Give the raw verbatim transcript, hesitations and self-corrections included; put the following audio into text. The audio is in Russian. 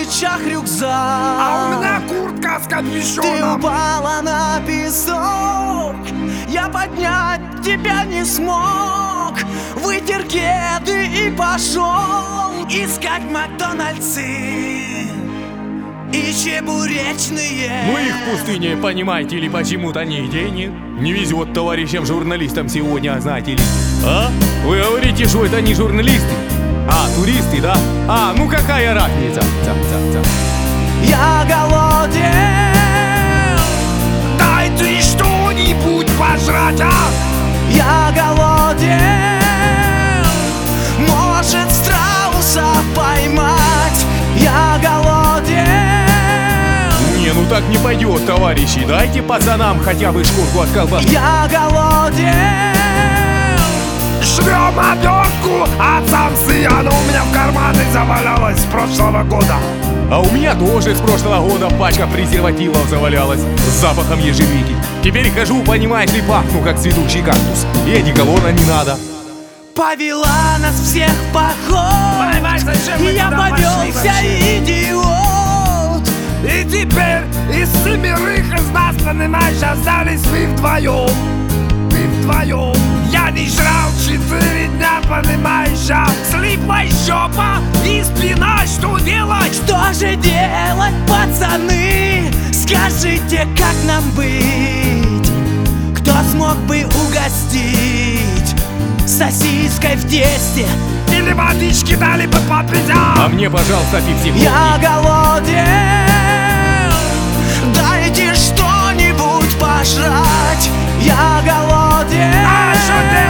плечах рюкзак, а у меня куртка с ты капюшоном. упала на песок, я поднять тебя не смог. Вытер кеды и пошел искать Макдональдсы и чебуречные. Ну их в пустыне, понимаете ли, почему-то нигде нет. Не везет товарищам журналистам сегодня, знаете ли. А? Вы говорите, что это не журналисты? А, туристы, да? А, ну какая разница? Ца, ца, ца. Я голоден, Дай ты что-нибудь пожрать, а? я голоден. Может страуса поймать, я голоден. Не, ну так не пойдет, товарищи. Дайте пацанам хотя бы шкурку от колбасы. Я голоден, Жрем обертку от самсы, она у меня в кармане завалялась с прошлого года. А у меня тоже с прошлого года пачка презервативов завалялась с запахом ежевики. Теперь хожу, понимаешь ли, пахну как цветущий кактус. И одеколона не надо. повела нас всех в поход. Понимаешь, зачем мы Я туда повелся, пошли идиот. И теперь из семерых из нас, понимаешь, остались мы вдвоем. Мы вдвоем. Я не жрал четыре дня, понимаешь, а слипла жопа и спина, что делать? Что же делать, пацаны? Скажите, как нам быть? Кто смог бы угостить сосиской в тесте? Или водички дали бы попить, А а? мне, пожалуйста, пепси. Я голоден, дайте что-нибудь пожрать. Я голоден, А что делать?